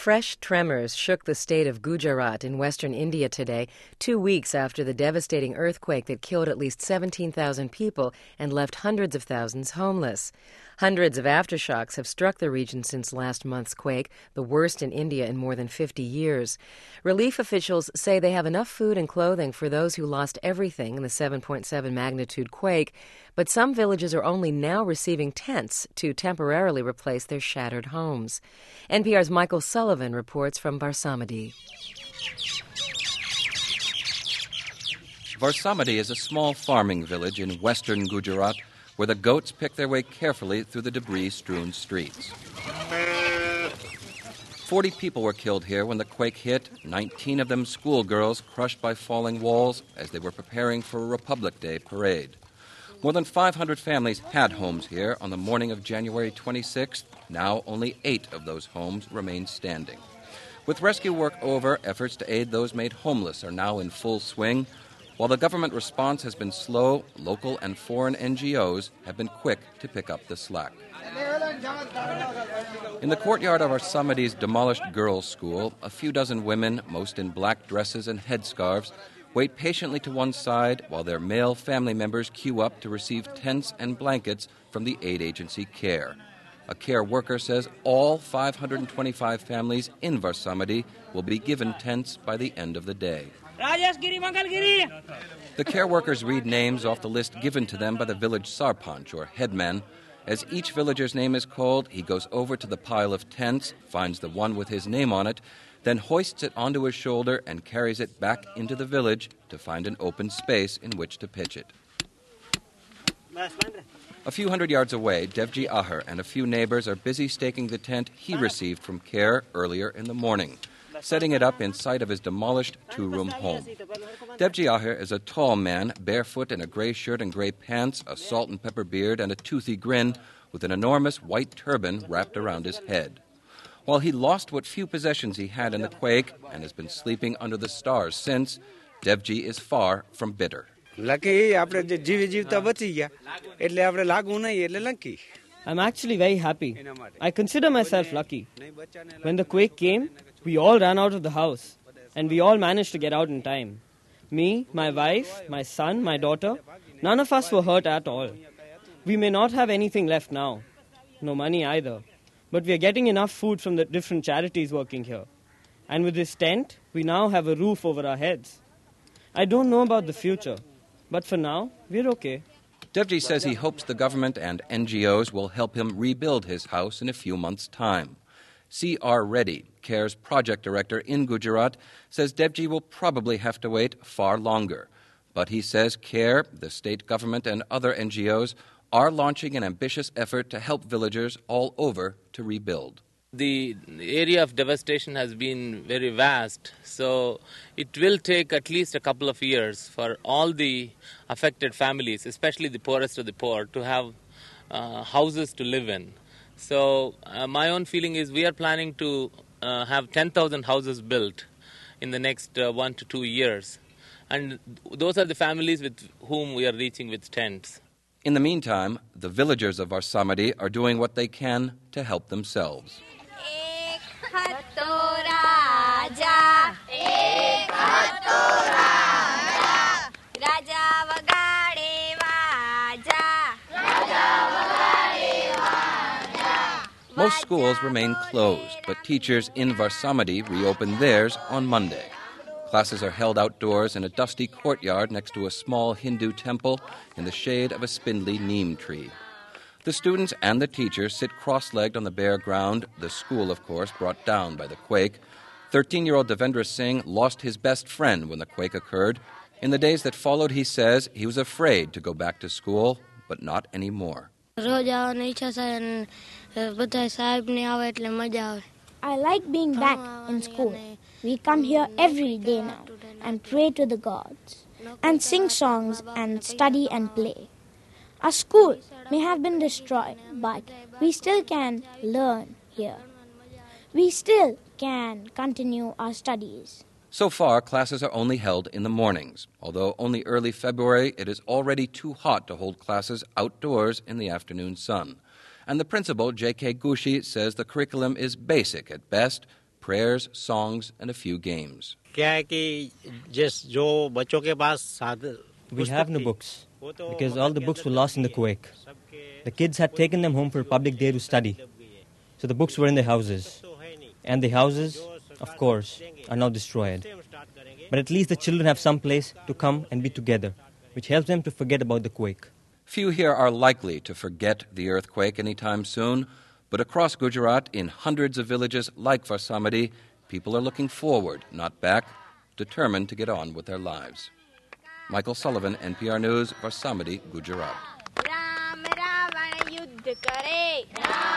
Fresh tremors shook the state of Gujarat in western India today, 2 weeks after the devastating earthquake that killed at least 17,000 people and left hundreds of thousands homeless. Hundreds of aftershocks have struck the region since last month's quake, the worst in India in more than 50 years. Relief officials say they have enough food and clothing for those who lost everything in the 7.7 magnitude quake, but some villages are only now receiving tents to temporarily replace their shattered homes. NPR's Michael Sullivan reports from Barsamadi. Barsamadi is a small farming village in western Gujarat where the goats pick their way carefully through the debris-strewn streets. 40 people were killed here when the quake hit, 19 of them schoolgirls crushed by falling walls as they were preparing for a Republic Day parade. More than 500 families had homes here on the morning of January 26th. Now only 8 of those homes remain standing. With rescue work over, efforts to aid those made homeless are now in full swing. While the government response has been slow, local and foreign NGOs have been quick to pick up the slack. In the courtyard of Barsamadi's demolished girls' school, a few dozen women, most in black dresses and headscarves, wait patiently to one side while their male family members queue up to receive tents and blankets from the aid agency CARE. A CARE worker says all 525 families in Barsamadi will be given tents by the end of the day. The CARE workers read names off the list given to them by the village sarpanch, or headman. As each villager's name is called, he goes over to the pile of tents, finds the one with his name on it, then hoists it onto his shoulder and carries it back into the village to find an open space in which to pitch it. A few hundred yards away, Devji Ahar and a few neighbors are busy staking the tent he received from CARE earlier in the morning, setting it up in sight of his demolished 2-room home. Devji Ahar is a tall man, barefoot in a gray shirt and gray pants, a salt and pepper beard, and a toothy grin, with an enormous white turban wrapped around his head. While he lost what few possessions he had in the quake and has been sleeping under the stars since, Devji is far from bitter. I'm actually very happy. I consider myself lucky. When the quake came, we all ran out of the house, and we all managed to get out in time. Me, my wife, my son, my daughter, none of us were hurt at all. We may not have anything left now, no money either, but we are getting enough food from the different charities working here. And with this tent, we now have a roof over our heads. I don't know about the future, but for now, we're okay. Devji says he hopes the government and NGOs will help him rebuild his house in a few months' time. C.R. Reddy, CARE's project director in Gujarat, says Devji will probably have to wait far longer. But he says CARE, the state government, and other NGOs are launching an ambitious effort to help villagers all over to rebuild. The area of devastation has been very vast, so it will take at least a couple of years for all the affected families, especially the poorest of the poor, to have houses to live in. So my own feeling is we are planning to have 10,000 houses built in the next 1 to 2 years. And those are the families with whom we are reaching with tents. In the meantime, the villagers of Barsamadi are doing what they can to help themselves. Most schools remain closed, but teachers in Barsamadi reopened theirs on Monday. Classes are held outdoors in a dusty courtyard next to a small Hindu temple in the shade of a spindly neem tree. The students and the teachers sit cross-legged on the bare ground, the school, of course, brought down by the quake. 13-year-old Devendra Singh lost his best friend when the quake occurred. In the days that followed, he says, he was afraid to go back to school, but not anymore. I like being back in school. We come here every day now and pray to the gods and sing songs and study and play. Our school may have been destroyed, but we still can learn here. We still can continue our studies. So far, classes are only held in the mornings. Although only early February, it is already too hot to hold classes outdoors in the afternoon sun. And the principal, J.K. Gushi, says the curriculum is basic at best, prayers, songs, and a few games. We have no books because all the books were lost in the quake. The kids had taken them home for a public day to study. So the books were in their houses. And the houses, of course, are now destroyed. But at least the children have some place to come and be together, which helps them to forget about the quake. Few here are likely to forget the earthquake anytime soon, but across Gujarat, in hundreds of villages like Varsamadi, people are looking forward, not back, determined to get on with their lives. Michael Sullivan, NPR News, Varsamadi, Gujarat.